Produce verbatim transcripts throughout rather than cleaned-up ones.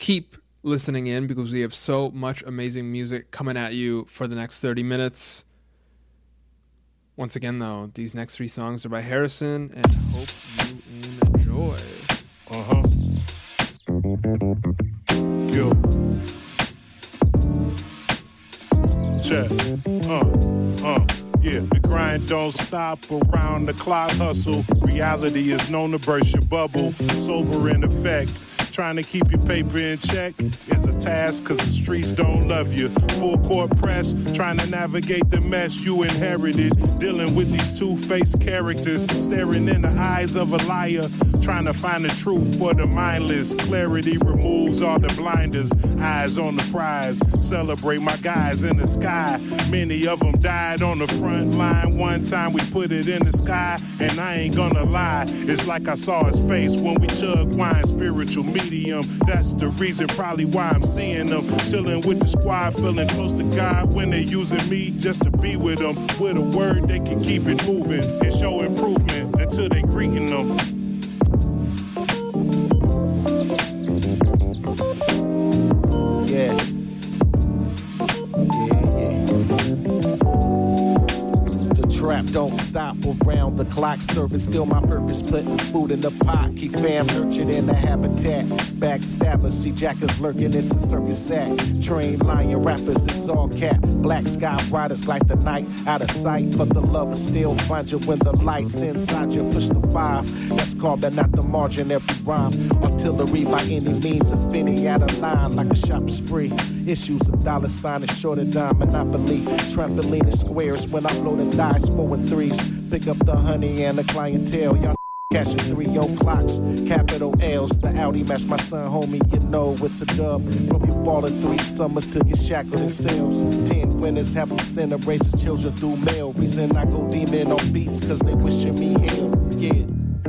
keep listening in because we have so much amazing music coming at you for the next thirty minutes. Once again, though, these next three songs are by Harrison, and hope you enjoy. Uh-huh. Yo. Check. Uh, uh. Yeah, the grind don't stop around the clock hustle. Reality is known to burst your bubble. Sober in effect. Trying to keep your paper in check is a task cause the streets don't love you. Full court press, trying to navigate the mess you inherited. Dealing with these two-faced characters, staring in the eyes of a liar. Trying to find the truth for the mindless. Clarity removes all the blinders. Eyes on the prize, celebrate my guys in the sky. Many of them died on the front line. One time we put it in the sky, and I ain't gonna lie, it's like I saw his face when we chug wine. Spiritual medium, that's the reason probably why I'm seeing them. Chilling with the squad, feeling close to God when they using me just to be with them. With a word they can keep it moving and show improvement until they greeting them. Yeah. Yeah, yeah. The trap don't stop around the clock. Service still my purpose, putting food in the pot. Keep fam nurtured in the habitat. Backstabbers, see jackers lurking, it's a circus act. Trained lion rappers, it's all cat. Black sky riders like the night out of sight. But the lover still find you when the light's inside you. Push the five, that's called but not the margin every rhyme. Artillery by any means, a finny out of line like a shop spree. Issues of dollar sign and short of dime monopoly. Trampoline and squares when I blow the dice, four and threes. Pick up the honey and the clientele. Y'all cashing three O clocks, capital L's. The Audi match my son, homie, you know it's a dub. From your ball of three summers to get shackled in sales. Ten winners have them center races, children through mail. Reason I go demon on beats, cause they wishing me hell, yeah.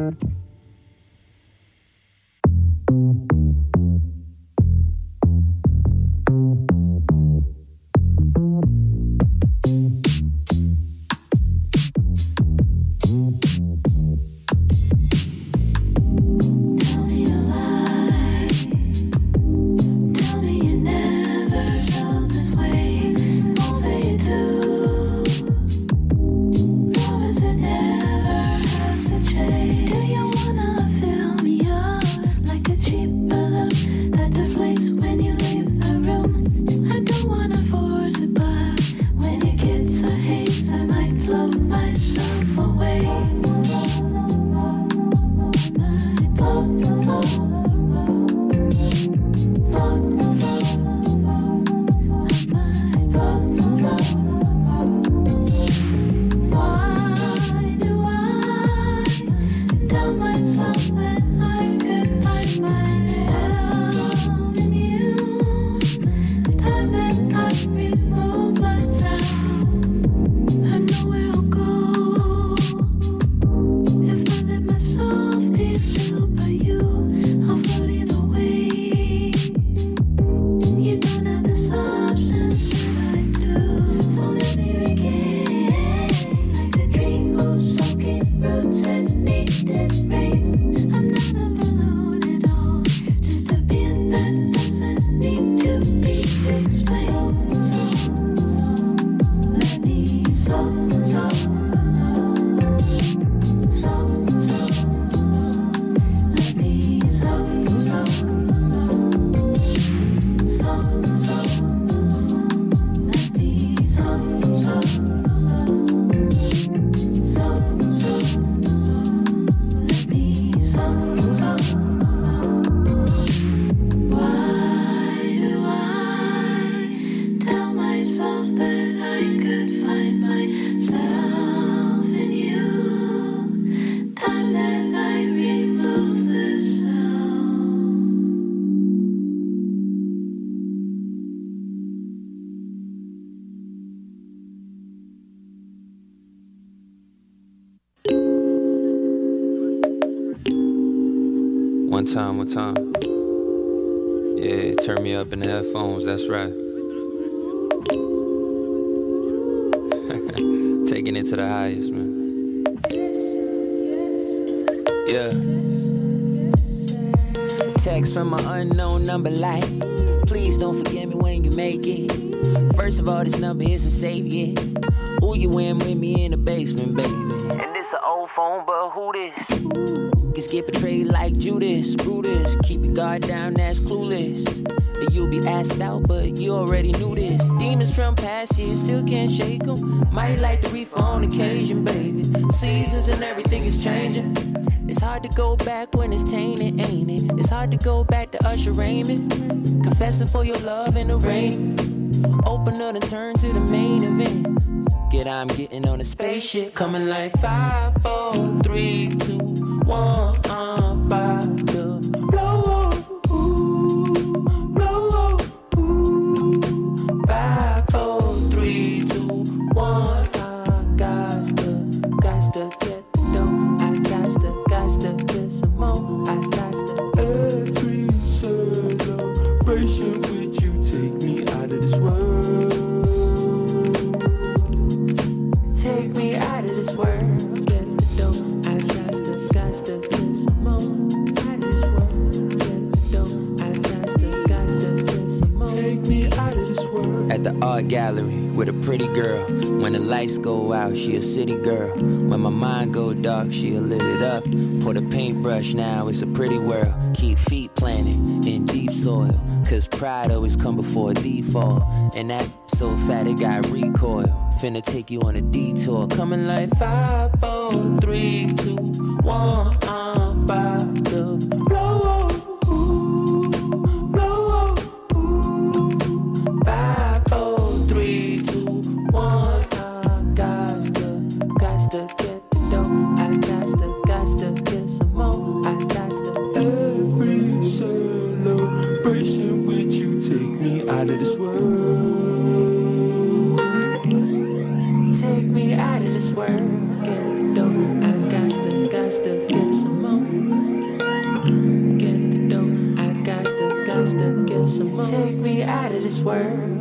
One time, one time. Yeah, turn me up in the headphones, that's right. Taking it to the highest, man. Yeah. text from an unknown number like, please don't forget me when you make it. First of all, this number isn't saved yet. Ooh, you in with me in the basement, baby. And this an old phone, but who this? Just get betrayed like Judas, Brutus. Keep your guard down, that's clueless. And you'll be asked out, but you already knew this. Demons from past years still can't shake them. Might like the reefer on occasion, baby. Seasons and everything is changing. It's hard to go back when it's tainted, ain't it? It's hard to go back to Usher Raymond. Confessing for your love in the rain. Open up and turn to the main event. Get I'm getting on a spaceship. Coming like five, four, three, two, one. I'm about to blow up, ooh, blow up, ooh. Five, four, three, two, one. I got to, got to get the dough. I got to, got to get some more. I got to. Every celebration with you take me out of this world. Take me out of this world. Get the dough. I got to, got to get some more. Out of this world. Get the dough. I got to, got to get some more. Take me out of this world. At the art gallery with a pretty girl. When the lights go out, she a city girl. When my mind go dark, she'll lit it up. Pour the paintbrush, now it's a pretty world. Keep feet planted in deep soil. Cause pride always come before a default. And that so fat it got recoil. Finna take you on a detour. Coming like five, four, three, two, one. I'm about to blow up, ooh, blow up, ooh. Five, four, three, two, one. I got to, got to get the dough. I got to, got to get some more. I got to. Every celebration with you take me out of this world. Take me out of this world. Get the dough. I got to, got to get some more. Get the dough. I got to, got to get some more. Take me out of this world.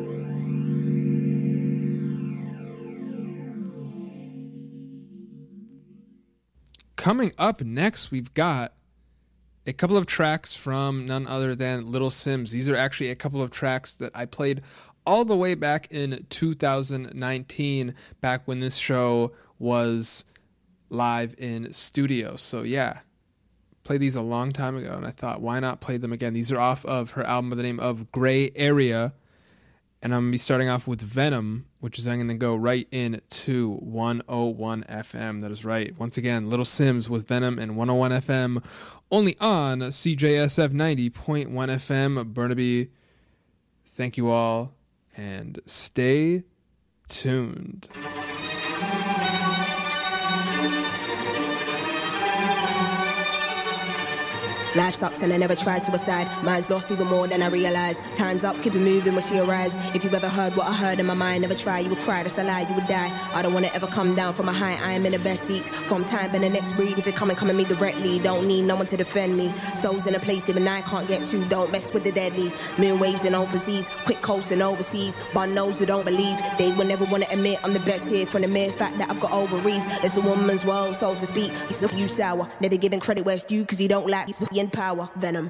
Coming up next, we've got a couple of tracks from none other than Little Simz. These are actually a couple of tracks that I played all the way back in two thousand nineteen, back when this show was live in studio. So yeah, played these a long time ago, and I thought, why not play them again? These are off of her album by the name of Gray Area, and I'm going to be starting off with Venom, which is I'm going to go right into one oh one F M. That is right. Once again, Little Simz with Venom and one oh one F M, only on C J S F ninety point one F M, Burnaby. Thank you all, and stay tuned. Life sucks and I never tried suicide. Mine's lost even more than I realized. Time's up, keep it moving when she arrives. If you ever heard what I heard in my mind, never try, you would cry, that's a lie, you would die. I don't wanna ever come down from a high, I am in the best seat. From time and the next breed, if you come and come at me directly, don't need no one to defend me. Souls in a place even I can't get to, don't mess with the deadly. Moon waves and overseas, quick coasting overseas. Bun knows who don't believe, they will never wanna admit I'm the best here from the mere fact that I've got ovaries. It's a woman's world, so to speak. He's a you sour, never giving credit where it's due, cause he don't lack, he's in power. Venom.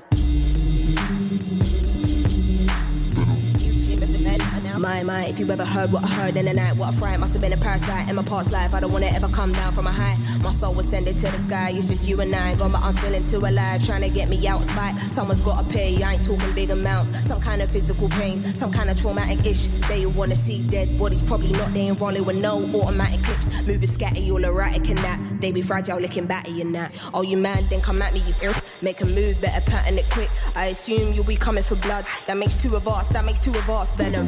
My, my, if you ever heard what I heard in the night, what a fright, must have been a parasite in my past life. I don't wanna ever come down from a high. My soul was sending to the sky, it's just you and I. Got my I'm feeling too alive, trying to get me out of spite. Someone's gotta pay, I ain't talking big amounts. Some kind of physical pain, some kind of traumatic ish. They all wanna see dead bodies, probably not, they ain't rolling with no automatic clips. Moving scatty, all erratic and that. They be fragile, looking batty and that. Oh, you man, then come at me, you ir- Make a move, better pattern it quick. I assume you'll be coming for blood. That makes two of us, that makes two of us, Venom.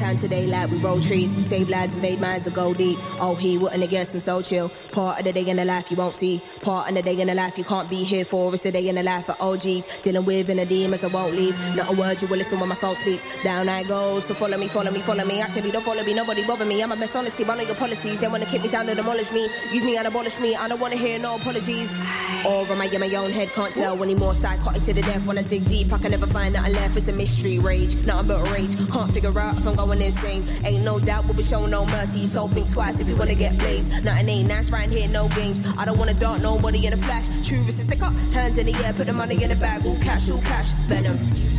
down to daylight, we roll trees, save lives, invade minds that go deep. Oh, he wouldn't have guessed I'm so chill. Part of the day in the life you won't see. Part of the day in the life you can't be here for. It's the day in the life of O Gs. Dealing with inner demons I won't leave. Not a word you will listen when my soul speaks. Down I go, so follow me, follow me, follow me. Actually, don't follow me, nobody bother me. I'm a best honesty, one of your policies. They wanna kick me down to demolish me. Use me and abolish me. I don't wanna hear no apologies. Or am I in my own head? Can't tell anymore. Psychotic to the death. When I dig deep, I can never find nothing left. It's a mystery, rage, nothing but rage. Can't figure out if I'm going insane. Ain't no doubt we'll be showing no mercy. So think twice if you wanna get blazed. Nothing ain't nice right here, no games. I don't wanna dart nobody in a flash. True is to stick up, hands in the air, put the money in the bag. All cash, all cash, venom.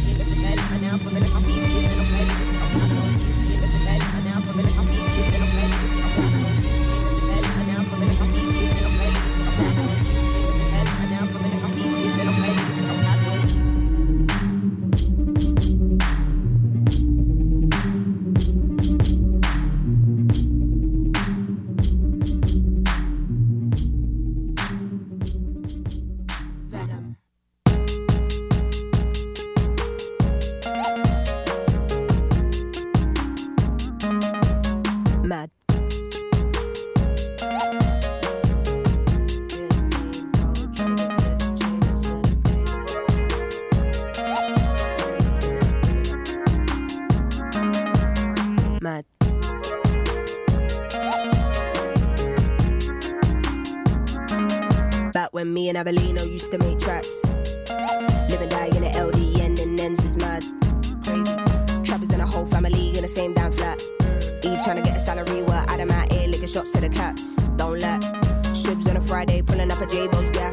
When me and Avelino used to make tracks, live and die in the L D N and ends is mad, crazy. Trappers and a whole family in the same damn flat. Eve trying to get a salary, while Adam out here licking shots to the cats. Don't let Shibs on a Friday pulling up a J-Bo's gaff.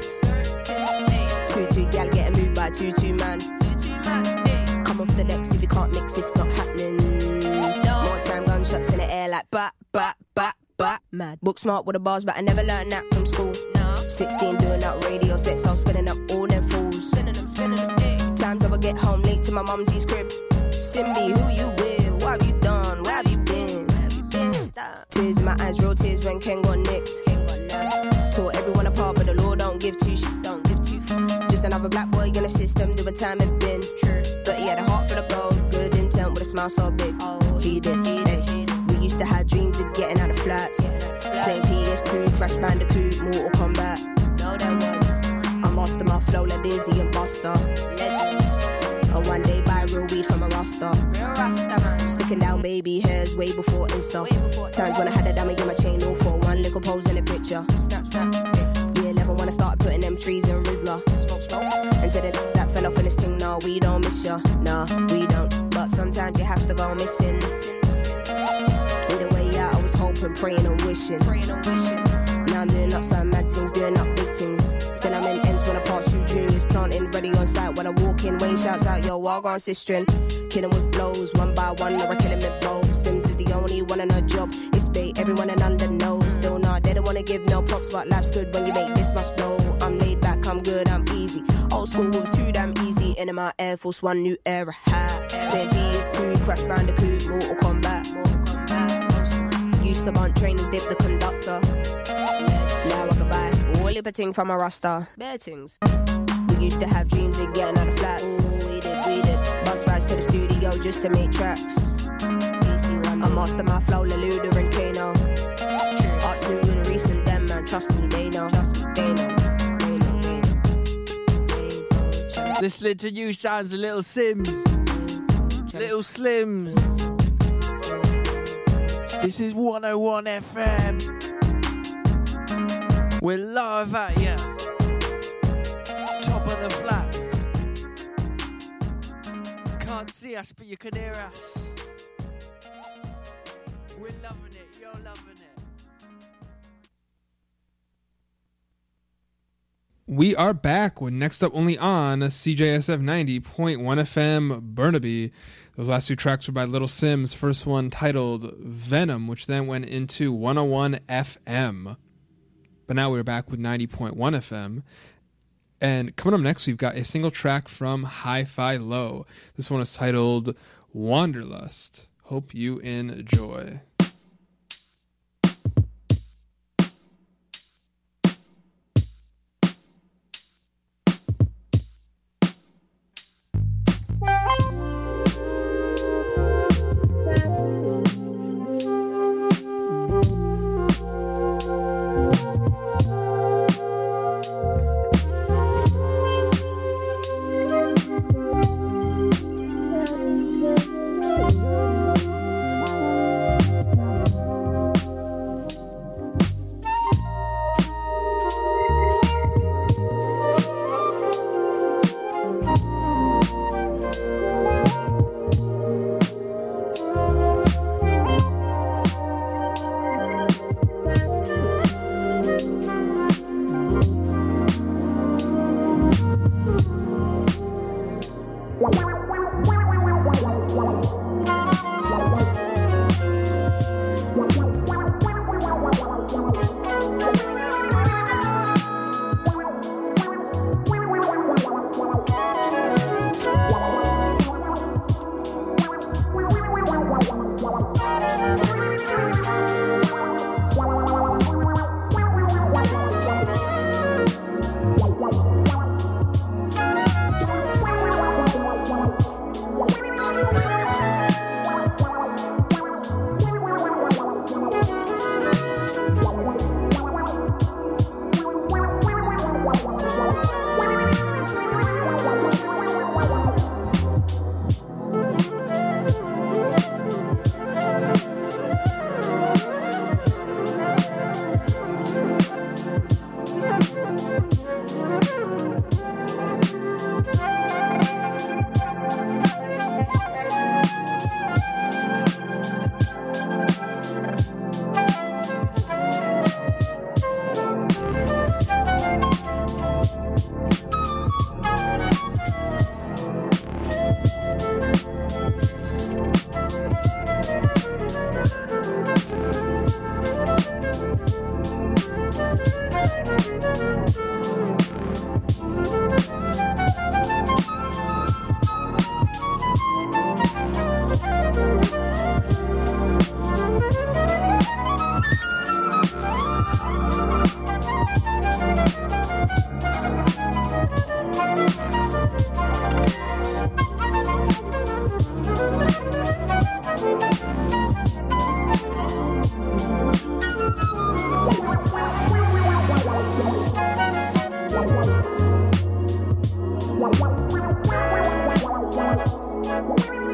Two-two gal getting moved by two-two man. Come off the decks if you can't mix, it's not happening. More time gunshots in the air like bat, bat, bat, bat. Mad. Book smart with the bars, but I never learned that from school. sixteen doing up radio sets, I was spinning up all them fools. Spinning them, spinning them, eh. Times I would get home late to my mumsy's crib. Simbi, who you with? What have you done? Where have you been? Where have you been? Tears in my eyes, real tears when Ken got nicked. Ken got nabbed. Tore everyone apart, but the law don't give two shit, don't give two f- Just another black boy in the system, doing time and bin. True. But he had a heart for the gold, good intent with a smile so big. Oh, he did, he did, he did. We used to have dreams of getting out of flats. Playing P S two, Crash Bandicoot, Mortal Kombat. No, there was. I master my flow like Dizzy and Buster. Legends. And one day buy real weed from a Rasta. Real Rasta, man. Sticking down baby hairs way before Insta. Way before Times Insta. When I had a dummy in my chain, all for one little pose in a picture. Snap, snap. Yeah, year eleven when I started putting them trees in Rizla. Smoke, smoke. Until the, that fell off in this thing. Nah, we don't miss ya. Nah, we don't. But sometimes you have to go missing. Either way out, I was hoping, praying and wishing. Praying and wishing. Now I'm doing up some mad things, doing up big things. Still I'm in ends when I pass you juniors, planting ready on sight. When I walk in, Wayne shouts out, yo, walk on sistering. Killing with flows, one by one, or I kill him with blows. Sims is the only one on her job. It's bait, everyone and under knows. Still not, they don't wanna give no props, but life's good when you make this much dough. I'm laid back, I'm good, I'm easy. Old school was too damn easy. In my Air Force One, new era hat. Then P S two, Crash Bandicoot, Mortal Kombat. Mortal Kombat. Used to bunt, train and dip the conductor. Now I can buy all the ting from a Rasta. Bare things. We used to have dreams of getting out of flats. Ooh, we did, we did. Bus rides to the studio just to make tracks. B C one. I master my flow, Leluda and Kano. Arts new and recent, them man, trust me, they know. Trust me, they know. They know, they know. They know. Listening to you sounds a little Sims. Little Slims. This is one oh one F M. We're live at ya. Top of the flats. Can't see us, but you can hear us. We're loving it. You're loving it. We are back with Next Up Only on C J S F ninety point one F M Burnaby. Those last two tracks were by Little Sims. First one titled Venom, which then went into one oh one F M. But now we're back with ninety point one F M. And coming up next, we've got a single track from Hi-Fi Low. This one is titled Wanderlust. Hope you enjoy.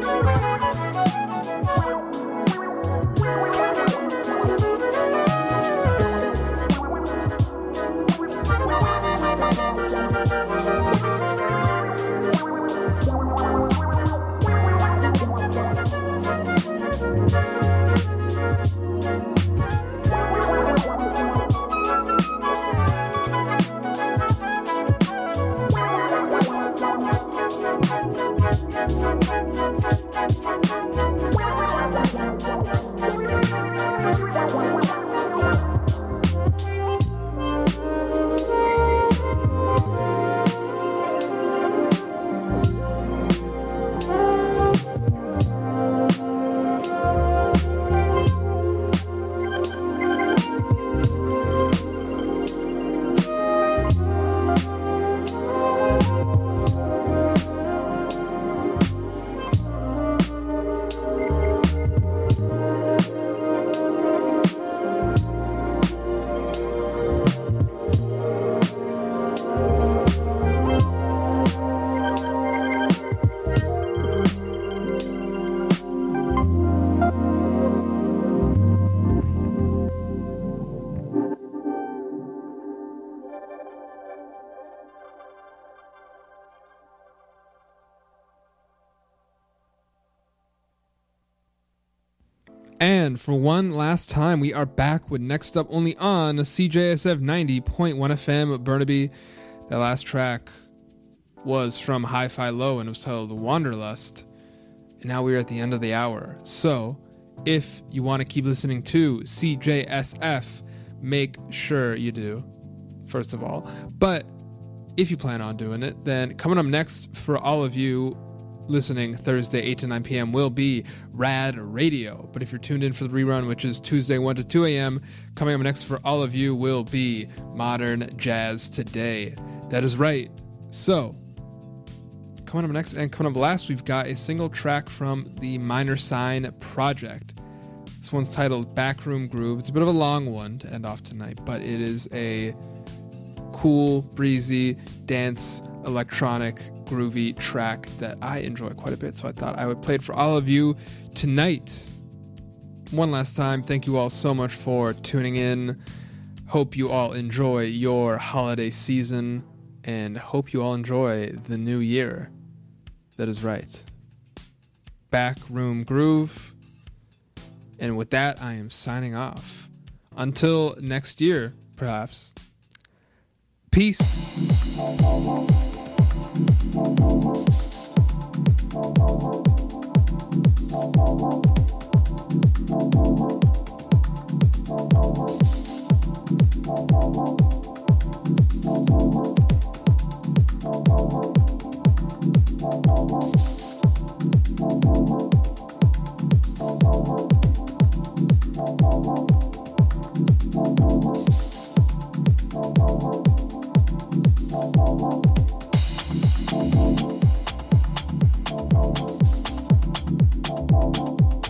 And for one last time, we are back with Next Up only on C J S F ninety point one F M Burnaby. That last track was from Hi-Fi Low and it was titled Wanderlust. And now we're at the end of the hour. So if you want to keep listening to C J S F, make sure you do, first of all. But if you plan on doing it, then coming up next for all of you listening Thursday eight to nine p.m. will be Rad Radio. But if you're tuned in for the rerun, which is Tuesday one to two a.m., coming up next for all of you will be Modern Jazz Today. That is right. So coming up next and coming up last, we've got a single track from the Minor Sign Project. This one's titled Backroom Groove. It's a bit of a long one to end off tonight, but it is a cool, breezy, dance, electronic, groovy track that I enjoy quite a bit, so I thought I would play it for all of you tonight. One last time, thank you all so much for tuning in. Hope you all enjoy your holiday season, and hope you all enjoy the new year. That is right. Backroom Groove. And with that, I am signing off. Until next year, perhaps. Peace. Oh,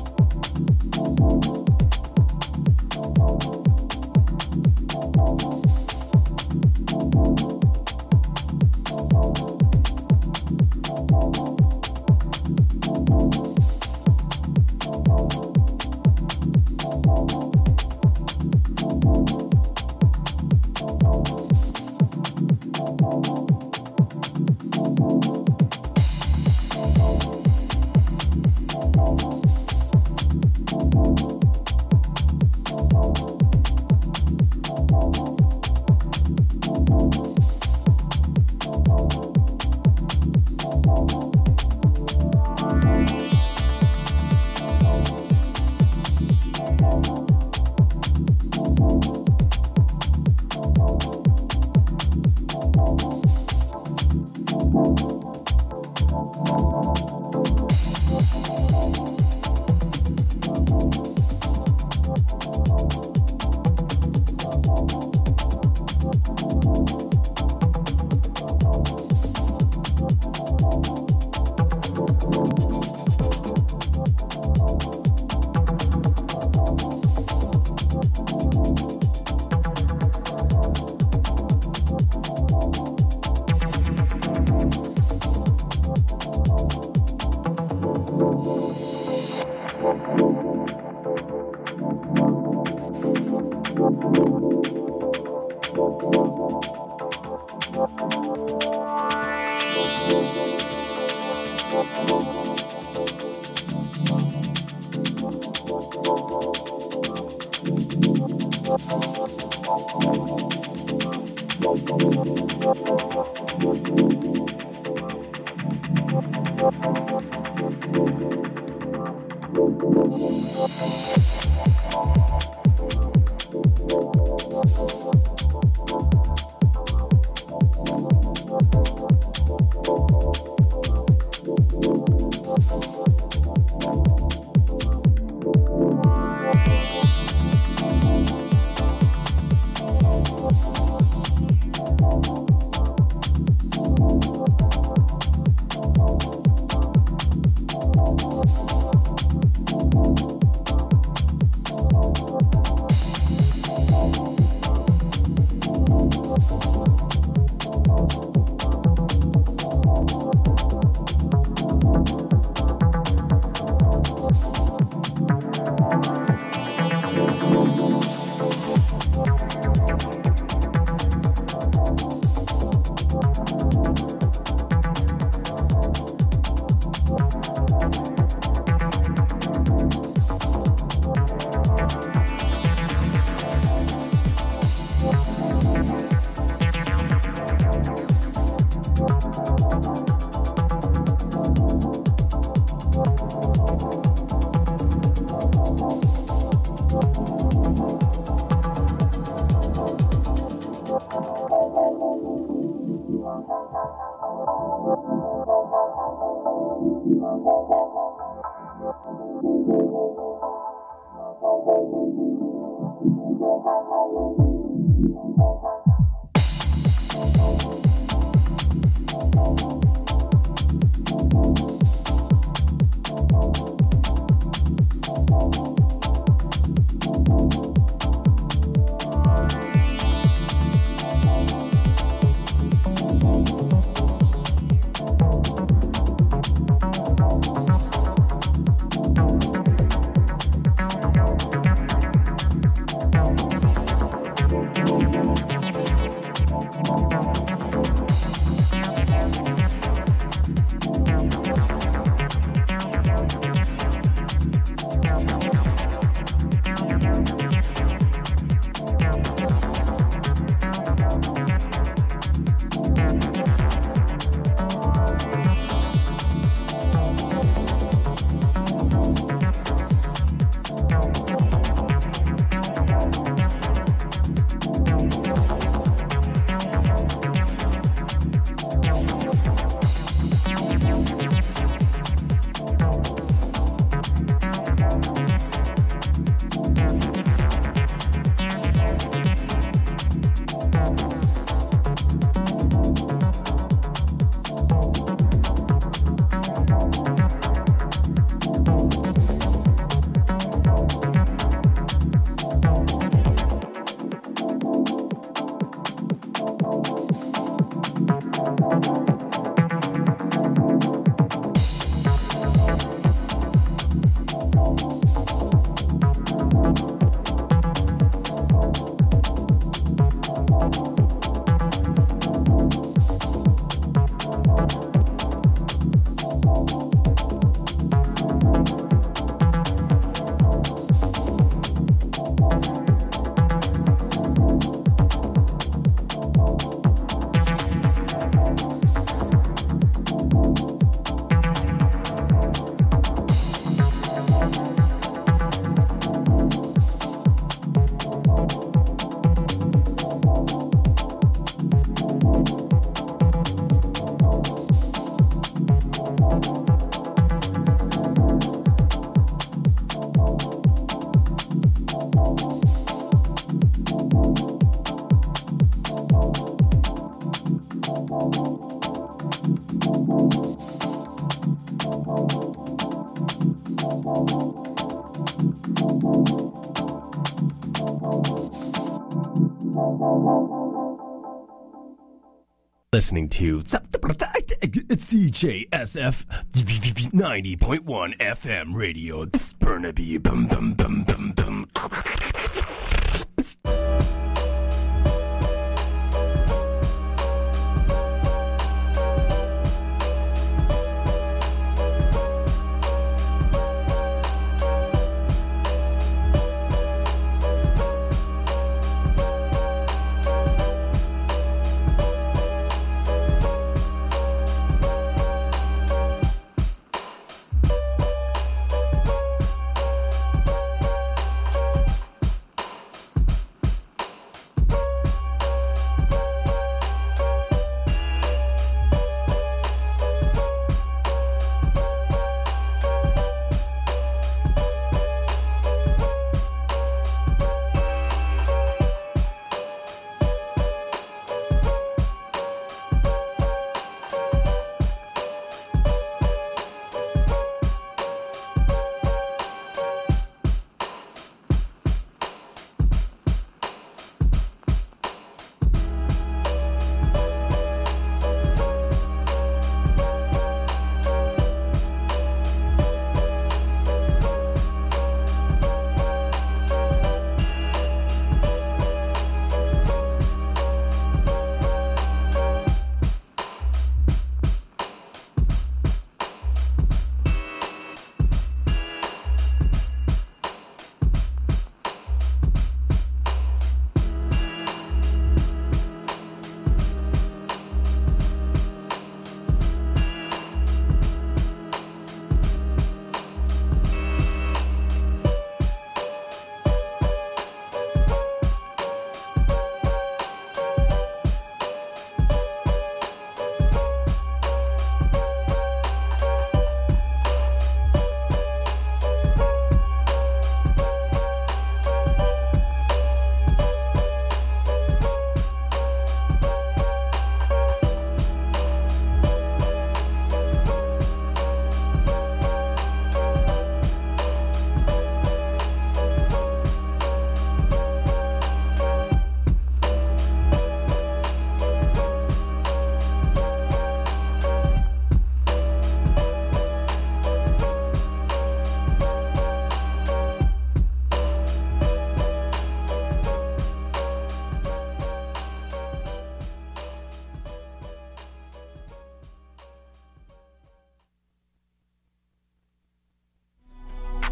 Listening to C J S F ninety point one F M radio. Burnaby. Bum, bum, bum, bum, bum.